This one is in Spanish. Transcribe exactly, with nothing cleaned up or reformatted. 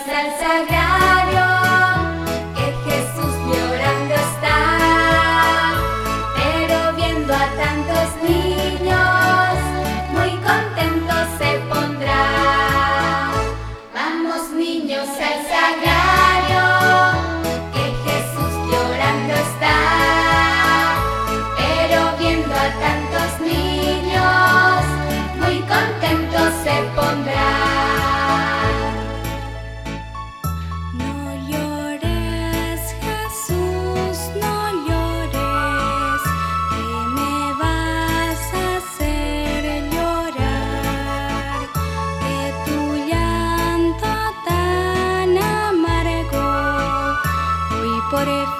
al sagrario, que Jesús llorando está, pero viendo a tantos niños, muy contento se pondrá. Vamos niños al sagrario, que Jesús llorando está, pero viendo a tantos niños, muy contento se pondrá. No llores, Jesús, no llores, que me vas a hacer llorar, que tu llanto tan amargo hoy por